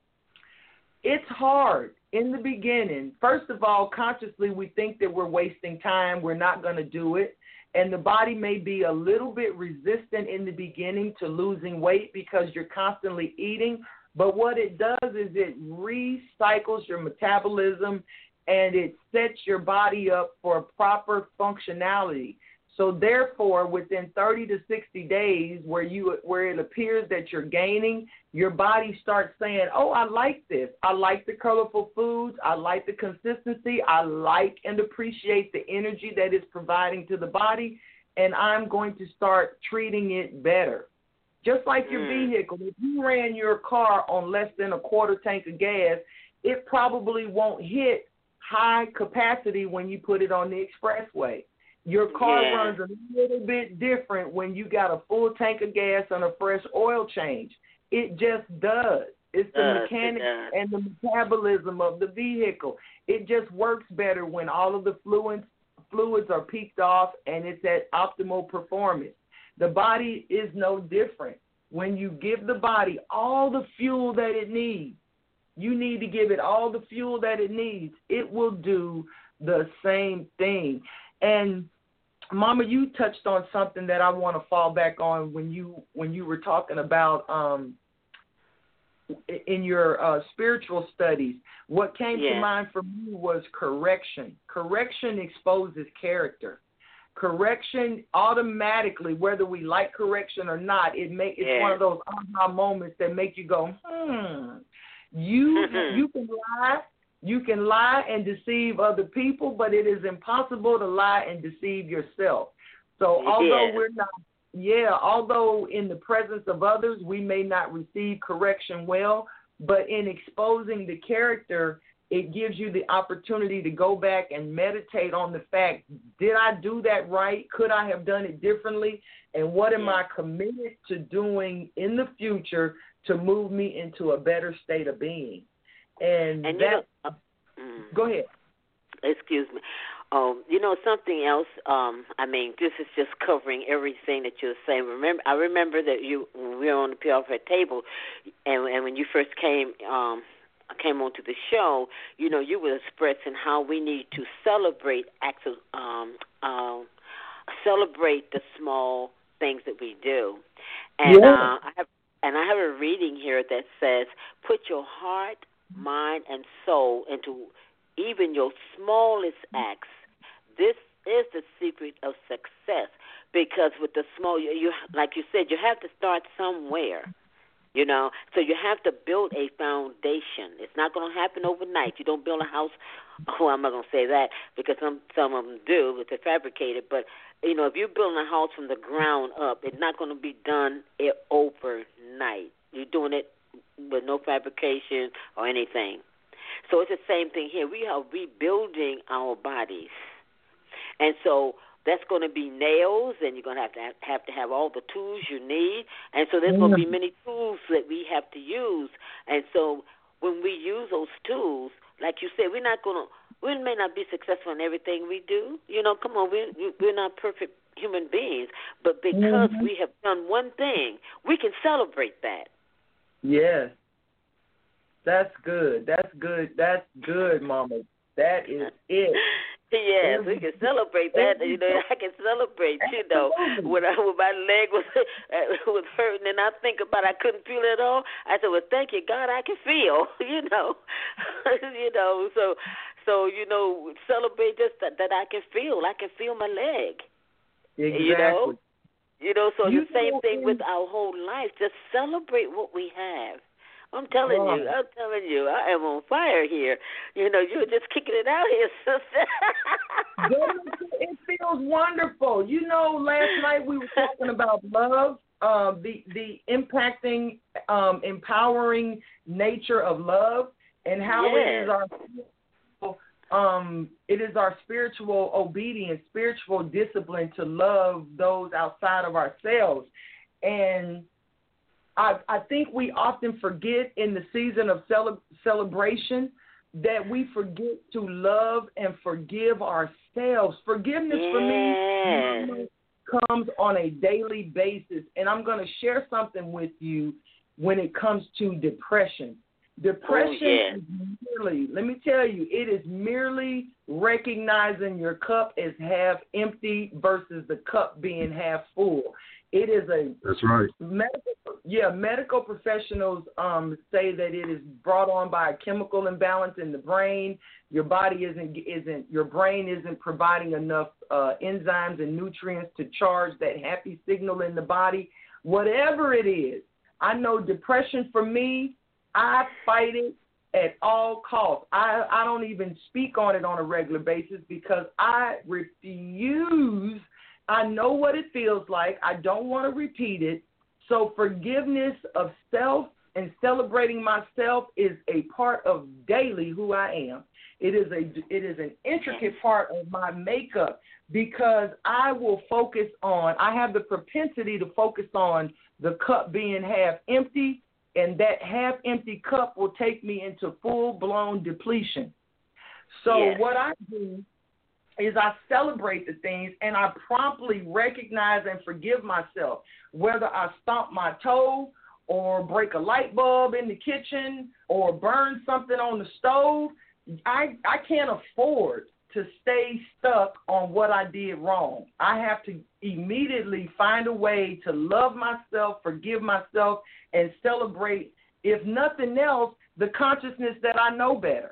it's hard in the beginning. First of all, consciously, we think that we're wasting time. We're not going to do it. And the body may be a little bit resistant in the beginning to losing weight because you're constantly eating. But what it does is it recycles your metabolism, and it sets your body up for proper functionality. So therefore, within thirty to sixty days, where you where it appears that you're gaining, your body starts saying, oh, I like this. I like the colorful foods. I like the consistency. I like and appreciate the energy that it's providing to the body, and I'm going to start treating it better. Just like your mm. vehicle, if you ran your car on less than a quarter tank of gas, it probably won't hit high capacity when you put it on the expressway. Your car yeah. runs a little bit different when you got a full tank of gas and a fresh oil change. It just does. It's the does, mechanics it and the metabolism of the vehicle. It just works better when all of the fluids fluids are peaked off and it's at optimal performance. The body is no different. When you give the body all the fuel that it needs, you need to give it all the fuel that it needs. It will do the same thing. And Mama, you touched on something that I want to fall back on when you when you were talking about um, in your uh, spiritual studies. What came yeah. to mind for me was correction. Correction exposes character. Correction automatically, whether we like correction or not, it make it's yeah. one of those aha moments that make you go, hmm. You mm-hmm. you can lie, you can lie and deceive other people, but it is impossible to lie and deceive yourself. So although yeah. we're not, yeah, although in the presence of others we may not receive correction well, but in exposing the character, it gives you the opportunity to go back and meditate on the fact, did I do that right? Could I have done it differently? And what am yeah. I committed to doing in the future to move me into a better state of being? And, and that, you know, uh, mm, go ahead. Excuse me. Um, you know, something else, um, I mean, this is just covering everything that you're saying. Remember, I remember that you, when we were on the P L F table, and, and when you first came um, came onto the show, you know, you were expressing how we need to celebrate acts of, um, uh, celebrate the small things that we do. And yeah. uh, I have And I have a reading here that says, put your heart, mind, and soul into even your smallest acts. This is the secret of success, because with the small, you, you like you said, you have to start somewhere, you know. So you have to build a foundation. It's not going to happen overnight. You don't build a house. Oh, I'm not going to say that because some some of them do, but they're fabricated. But you know, if you're building a house from the ground up, it's not going to be done overnight. You're doing it with no fabrication or anything. So it's the same thing here. We are rebuilding our bodies. And so that's going to be nails, and you're going to have to have, have to have all the tools you need. And so there's going to be many tools that we have to use. And so when we use those tools, like you said, we're not going to, we may not be successful in everything we do. You know, come on, we're, we're not perfect human beings. But because mm-hmm. we have done one thing, we can celebrate that. Yes. That's good. That's good. That's good, Mama. That is it. Yes, we can celebrate that. You know, I can celebrate. You know, when I when my leg was was hurting, and I think about I couldn't feel it at all. I said, "Well, thank you, God, I can feel." You know, you know. So, so you know, celebrate just that, that I can feel. I can feel my leg. Exactly. You know? You know, so You the same know, thing in- with our whole life. Just celebrate what we have. I'm telling Right. you, I'm telling you, I am on fire here. You know, you're just kicking it out here, sister. It feels wonderful. You know, last night we were talking about love, uh, the the impacting, um, empowering nature of love, and how Yes. it is our um, it is our spiritual obedience, spiritual discipline to love those outside of ourselves. And I, I think we often forget in the season of cele- celebration that we forget to love and forgive ourselves. Forgiveness yes. for me comes on a daily basis. And I'm going to share something with you when it comes to depression. Depression oh, yeah. is merely, let me tell you, it is merely recognizing your cup as half empty versus the cup being half full. It is a That's right. medical, yeah, medical professionals um, say that it is brought on by a chemical imbalance in the brain. Your body isn't isn't your brain isn't providing enough uh, enzymes and nutrients to charge that happy signal in the body. Whatever it is, I know depression for me, I fight it at all costs. I, I don't even speak on it on a regular basis because I refuse. I know what it feels like. I don't want to repeat it. So forgiveness of self and celebrating myself is a part of daily who I am. It is a it is an intricate part of my makeup because I will focus on, I have the propensity to focus on the cup being half empty, and that half empty cup will take me into full-blown depletion. So yes. what I do is I celebrate the things and I promptly recognize and forgive myself, whether I stomp my toe or break a light bulb in the kitchen or burn something on the stove. I, I can't afford to stay stuck on what I did wrong. I have to immediately find a way to love myself, forgive myself, and celebrate, if nothing else, the consciousness that I know better.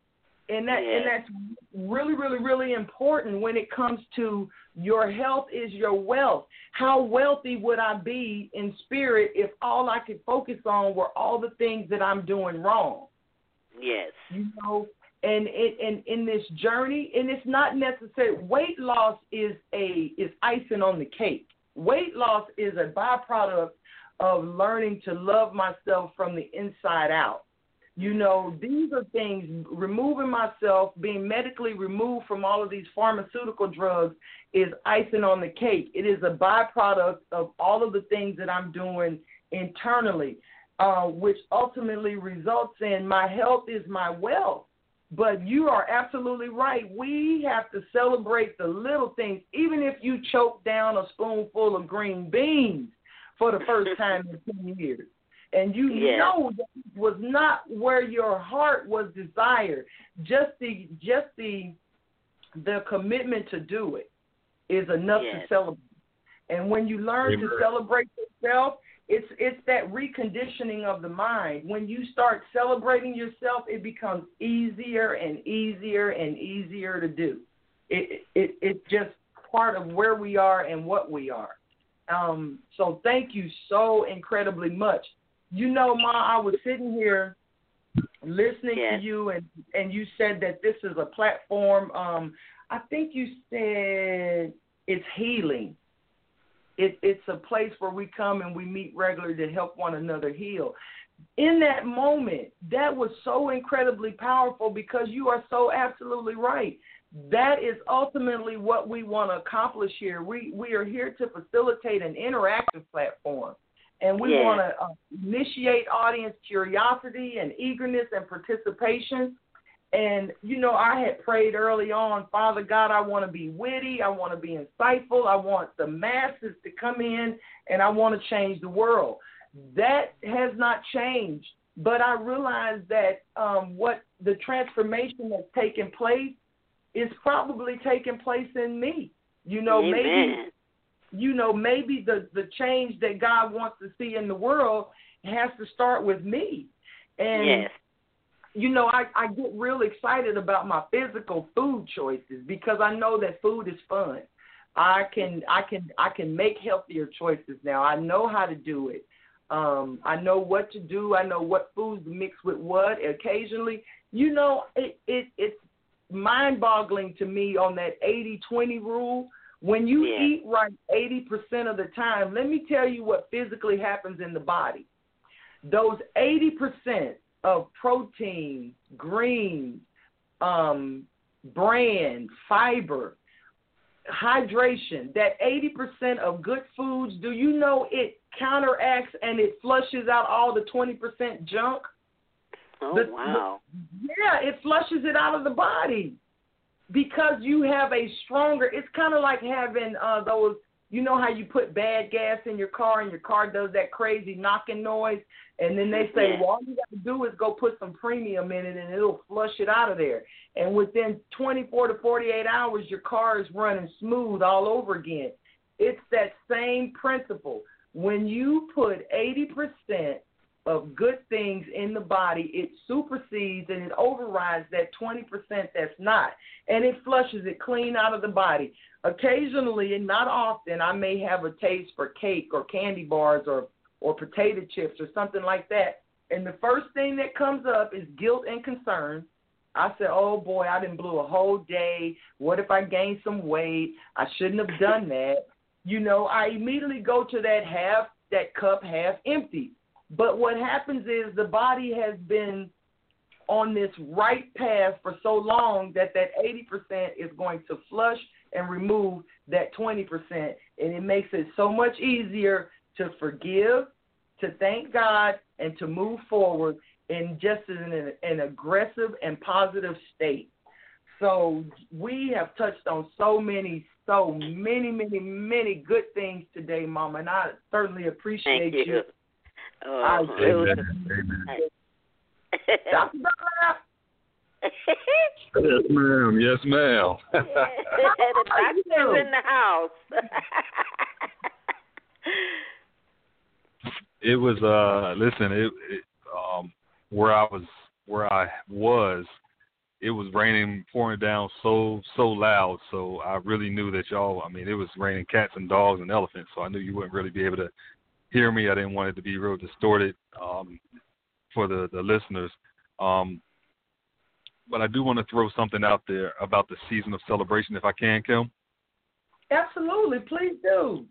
And that yeah. and that's really, really, really important when it comes to your health is your wealth. How wealthy would I be in spirit if all I could focus on were all the things that I'm doing wrong? Yes. You know, and it, and in this journey, and it's not necessary. Weight loss is a is icing on the cake. Weight loss is a byproduct of learning to love myself from the inside out. You know, these are things, removing myself, being medically removed from all of these pharmaceutical drugs is icing on the cake. It is a byproduct of all of the things that I'm doing internally, uh, which ultimately results in my health is my wealth. But you are absolutely right. We have to celebrate the little things, even if you choke down a spoonful of green beans for the first time in ten years. And you yeah. know that it was not where your heart was desired. Just the just the the commitment to do it is enough yes. to celebrate. And when you learn Amen. to celebrate yourself, it's it's that reconditioning of the mind. When you start celebrating yourself, it becomes easier and easier and easier to do. It it it's just part of where we are and what we are. Um, so thank you so incredibly much. You know, Ma, I was sitting here listening yes. to you, and, and you said that this is a platform. Um, I think you said it's healing. It, it's a place where we come and we meet regularly to help one another heal. In that moment, that was so incredibly powerful because you are so absolutely right. That is ultimately what we want to accomplish here. We we are here to facilitate an interactive platform. And we yeah. want to uh, initiate audience curiosity and eagerness and participation. And, you know, I had prayed early on, Father God, I want to be witty. I want to be insightful. I want the masses to come in, and I want to change the world. That has not changed. But I realize that um, what the transformation that's taken place is probably taking place in me. You know, Amen. maybe... You know, maybe the, the change that God wants to see in the world has to start with me. And, yes. you know, I, I get real excited about my physical food choices because I know that food is fun. I can I can I can make healthier choices now. I know how to do it. Um, I know what to do. I know what foods to mix with what. Occasionally, you know, it, it it's mind-boggling to me on that eighty twenty rule. When you yeah. eat right eighty percent of the time, let me tell you what physically happens in the body. Those eighty percent of protein, greens, um, bran, fiber, hydration, that eighty percent of good foods, do you know it counteracts and it flushes out all the twenty percent junk? Oh, the, wow. The, yeah, it flushes it out of the body because you have a stronger, it's kind of like having uh, those, you know how you put bad gas in your car and your car does that crazy knocking noise, and then they say, yeah. well, all you got to do is go put some premium in it and it'll flush it out of there. And within twenty-four to forty-eight hours, your car is running smooth all over again. It's that same principle. When you put eighty percent of good things in the body, it supersedes and it overrides that twenty percent that's not, and it flushes it clean out of the body. Occasionally, and not often, I may have a taste for cake or candy bars or, or potato chips or something like that, and the first thing that comes up is guilt and concern. I said, oh, boy, I done blew a whole day. What if I gained some weight? I shouldn't have done that. You know, I immediately go to that half, that cup half empty. But what happens is the body has been on this right path for so long that that eighty percent is going to flush and remove that twenty percent. And it makes it so much easier to forgive, to thank God, and to move forward in just in an, an aggressive and positive state. So we have touched on so many, so many, many, many good things today, Mama, and I certainly appreciate Thank you. you. Oh, I, it was Amen. Doctor Bella. Yes, ma'am. Yes, ma'am. The doctor's in the house. It was uh listen, it, it um where I was where I was, it was raining, pouring down so so loud, so I really knew that y'all, I mean, it was raining cats and dogs and elephants, so I knew you wouldn't really be able to hear me. I didn't want it to be real distorted um for the, the listeners. Um but I do want to throw something out there about the season of celebration, if I can, Kim. Absolutely, please do.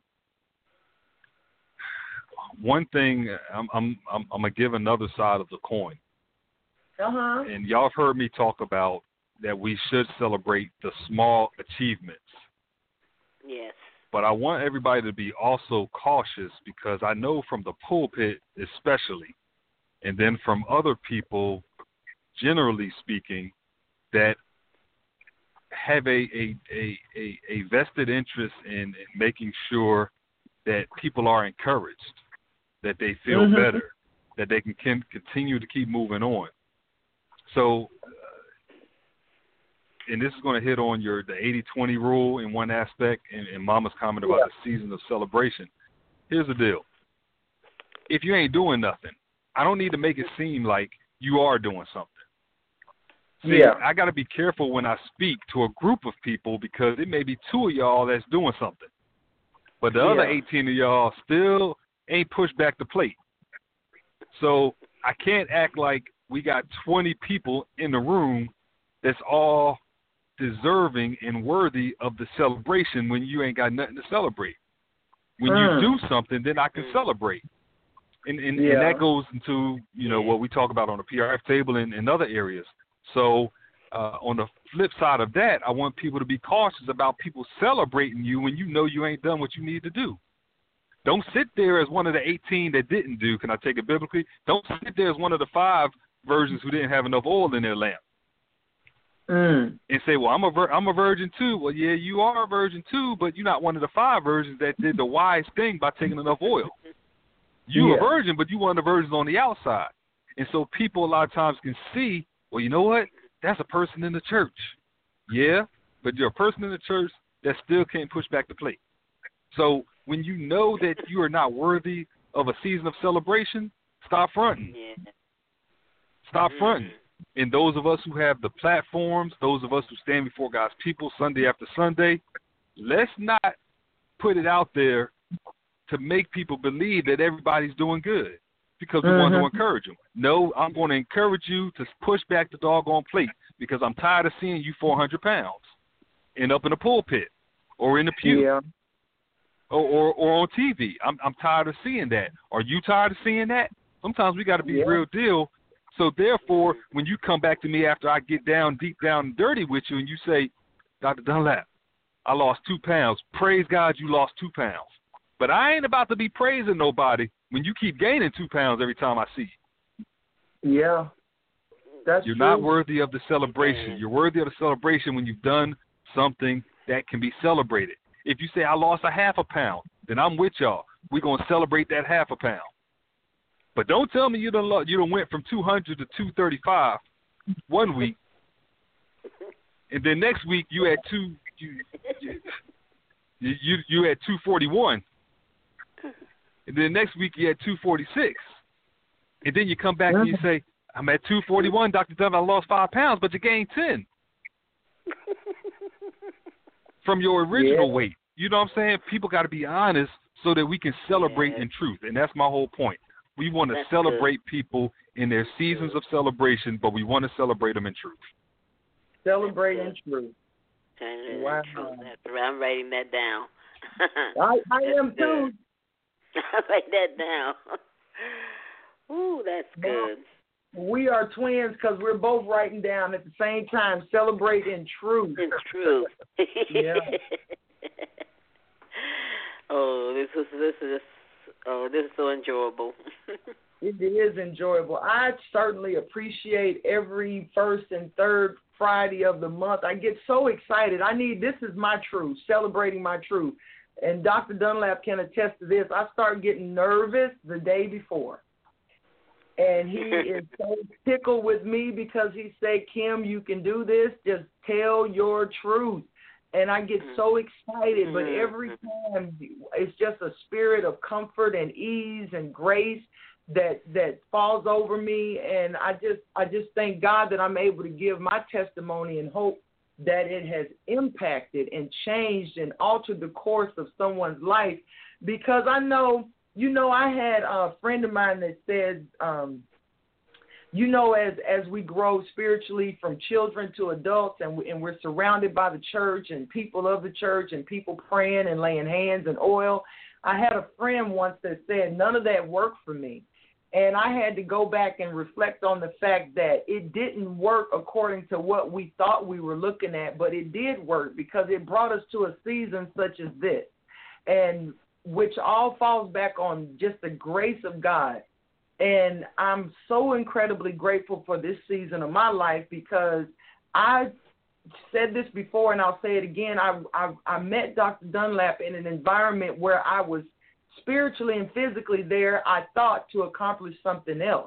One thing, I'm I'm I'm, I'm gonna give another side of the coin. Uh huh. And y'all have heard me talk about that we should celebrate the small achievements. Yes. But I want everybody to be also cautious, because I know from the pulpit especially, and then from other people, generally speaking, that have a a, a, a, a vested interest in, in making sure that people are encouraged, that they feel mm-hmm. better, that they can, can continue to keep moving on. So, uh, and this is going to hit on your the eighty twenty rule in one aspect, and, and Mama's comment about yeah. the season of celebration. Here's the deal. If you ain't doing nothing, I don't need to make it seem like you are doing something. See, yeah. I got to be careful when I speak to a group of people, because it may be two of y'all that's doing something, but the yeah. other eighteen of y'all still ain't pushed back the plate. So I can't act like we got twenty people in the room that's all deserving and worthy of the celebration when you ain't got nothing to celebrate. When mm. you do something, then I can celebrate. And, and, yeah. and that goes into, you know, what we talk about on the P R F table and, and other areas. So uh, on the flip side of that, I want people to be cautious about people celebrating you when you know you ain't done what you need to do. Don't sit there as one of the eighteen that didn't do. Can I take it biblically? Don't sit there as one of the five virgins who didn't have enough oil in their lamp. Mm. And say, well, I'm a vir- I'm a virgin too. Well, yeah, you are a virgin too, but you're not one of the five virgins that did the wise thing by taking enough oil. You yeah. a virgin, but you one of the virgins on the outside. And so people a lot of times can see, well, you know what? That's a person in the church. Yeah, but you're a person in the church that still can't push back the plate. So when you know that you are not worthy of a season of celebration, stop fronting. Yeah. Stop Mm-hmm. fronting. And those of us who have the platforms, those of us who stand before God's people Sunday after Sunday, let's not put it out there to make people believe that everybody's doing good because we mm-hmm. want to encourage them. No, I'm going to encourage you to push back the doggone plate because I'm tired of seeing you four hundred pounds and up in the pulpit or in the pew yeah. or, or, or on T V. I'm, I'm tired of seeing that. Are you tired of seeing that? Sometimes we got to be yeah. real deal. So, therefore, when you come back to me after I get down, deep down and dirty with you and you say, Doctor Dunlap, I lost two pounds. Praise God you lost two pounds. But I ain't about to be praising nobody when you keep gaining two pounds every time I see you. Yeah, that's You're true. not worthy of the celebration. You're worthy of the celebration when you've done something that can be celebrated. If you say I lost a half a pound, then I'm with y'all. We're going to celebrate that half a pound. But don't tell me you done, you done went from two hundred to two thirty-five one week, and then next week you had two you you you, you had two forty-one, and then next week you had two forty-six, and then you come back and you say I'm at two forty-one, Doctor Dunn, I lost five pounds, but you gained ten from your original yeah. weight. You know what I'm saying? People got to be honest so that we can celebrate yeah. in truth, and that's my whole point. We want to That's celebrate good. people in their seasons of celebration, but we want to celebrate them in truth. Celebrate in truth. Wow. That's right. I'm writing that down. I, I am too. I'll write that down. Ooh, that's good. We are twins because we're both writing down at the same time. Celebrate in truth. In truth. yeah. Oh, this is this is oh, this is so enjoyable. It is enjoyable. I certainly appreciate every first and third Friday of the month. I get so excited. I need, this is my truth, celebrating my truth. And Doctor Dunlap can attest to this. I start getting nervous the day before. And he is so tickled with me because he said, Kim, you can do this. Just tell your truth. And I get so excited. But every time, it's just a spirit of comfort and ease and grace that that falls over me, and I just I just thank God that I'm able to give my testimony and hope that it has impacted and changed and altered the course of someone's life. Because I know, you know, I had a friend of mine that said, um, you know, as as we grow spiritually from children to adults, and, we, and we're surrounded by the church and people of the church and people praying and laying hands and oil. I had a friend once that said none of that worked for me. And I had to go back and reflect on the fact that it didn't work according to what we thought we were looking at, but it did work because it brought us to a season such as this, and which all falls back on just the grace of God. And I'm so incredibly grateful for this season of my life because I said this before and I'll say it again. I, I, I met Doctor Dunlap in an environment where I was spiritually and physically there, I thought, to accomplish something else.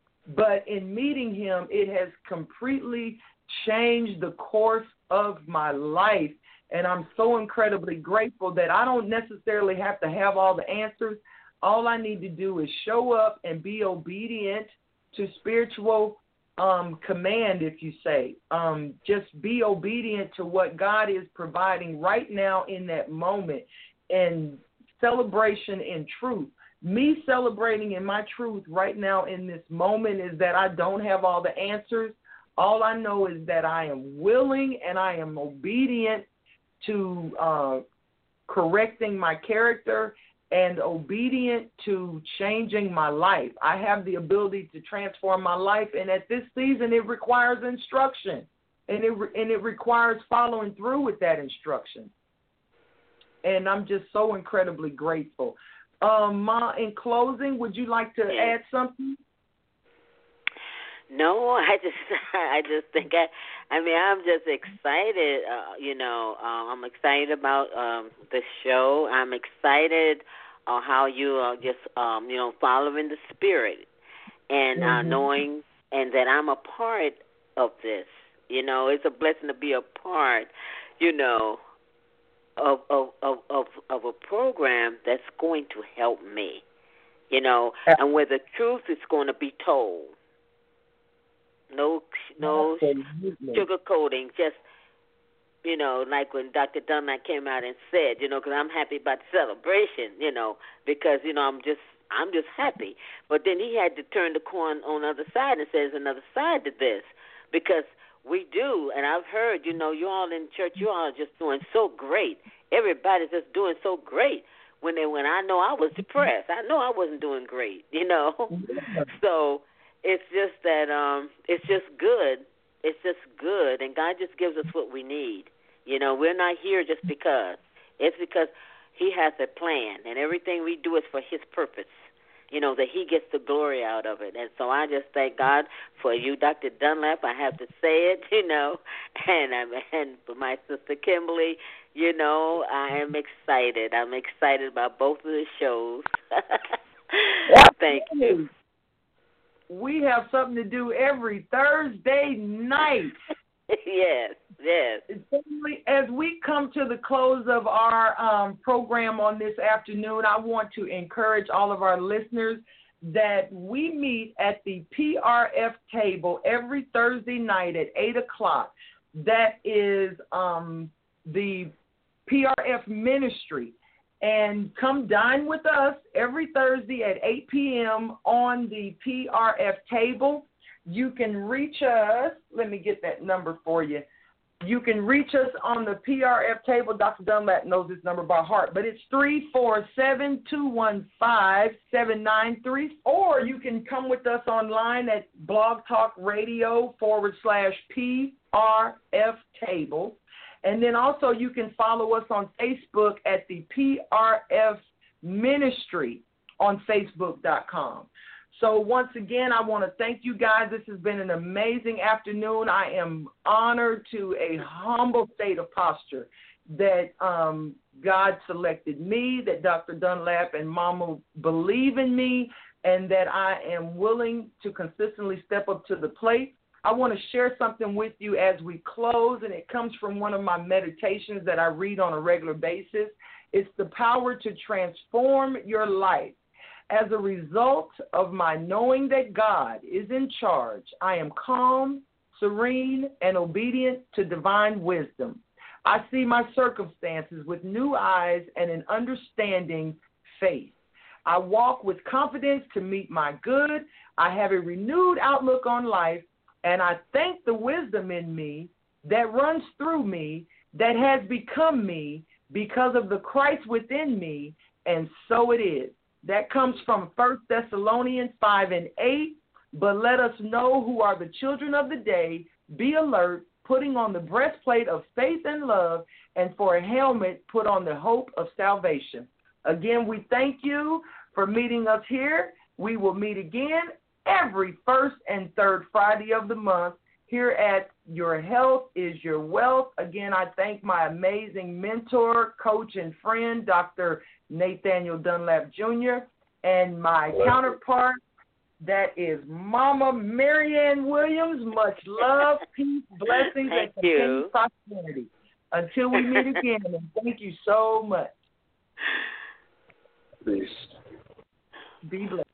But in meeting him, it has completely changed the course of my life. And I'm so incredibly grateful that I don't necessarily have to have all the answers. All I need to do is show up and be obedient to spiritual um, command, if you say. Um, just be obedient to what God is providing right now in that moment. And celebration in truth. Me celebrating in my truth right now in this moment is that I don't have all the answers. All I know is that I am willing and I am obedient to uh, correcting my character and obedient to changing my life. I have the ability to transform my life, and at this season it requires instruction, and it, and it requires following through with that instruction. And I'm just so incredibly grateful. Um, Ma, in closing, would you like to yeah. add something? No, I just, I just think I, I mean, I'm just excited. Uh, you know, uh, I'm excited about um, the show. I'm excited uh, how you are just, um, you know, following the Spirit and mm-hmm. uh, knowing, and that I'm a part of this. You know, it's a blessing to be a part. You know. Of, of of of of a program that's going to help me, you know, and where the truth is going to be told. No, no sugarcoating. Just you know, like when Doctor Dunlap came out and said, you know, because I'm happy about the celebration, you know, because, you know, I'm just I'm just happy. But then he had to turn the coin on the other side and say there's another side to this, because we do, and I've heard, you know, you all in church, you all are just doing so great. Everybody's just doing so great. When they when I know I was depressed, I know I wasn't doing great, you know. So it's just that um, it's just good. It's just good, and God just gives us what we need. You know, we're not here just because. It's because He has a plan, and everything we do is for His purpose. You know, that He gets the glory out of it. And so I just thank God for you, Doctor Dunlap. I have to say it, you know, and I'm, and for my sister Kimberly, you know, I am excited. I'm excited about both of the shows. Thank you. We have something to do every Thursday night. Yes, yes. As we come to the close of our um, program on this afternoon, I want to encourage all of our listeners that we meet at the P R F table every Thursday night at eight o'clock. That is um, the P R F ministry. And come dine with us every Thursday at eight p.m. on the P R F table. You can reach us. Let me get that number for you. You can reach us on the P R F table. Doctor Dunlap knows this number by heart, but it's three four seven, two one five, seven nine three. Or you can come with us online at Blog Talk Radio forward slash P R F table. And then also you can follow us on Facebook at the P R F Ministry on Facebook dot com. So once again, I want to thank you guys. This has been an amazing afternoon. I am honored to a humble state of posture that um, God selected me, that Doctor Dunlap and Mama believe in me, and that I am willing to consistently step up to the plate. I want to share something with you as we close, and it comes from one of my meditations that I read on a regular basis. It's the power to transform your life. As a result of my knowing that God is in charge, I am calm, serene, and obedient to divine wisdom. I see my circumstances with new eyes and an understanding faith. I walk with confidence to meet my good. I have a renewed outlook on life, and I thank the wisdom in me that runs through me, that has become me because of the Christ within me, and so it is. That comes from First Thessalonians five and eight. But let us know who are the children of the day. Be alert, putting on the breastplate of faith and love, and for a helmet, put on the hope of salvation. Again, we thank you for meeting us here. We will meet again every first and third Friday of the month here at Your Health is Your Wealth. Again, I thank my amazing mentor, coach, and friend, Doctor Nathaniel Dunlap Junior, and my Hello. counterpart, that is Mama Marianne Williams. Much love, peace, blessings, and continued prosperity. Until we meet again, and thank you so much. Peace. Be blessed.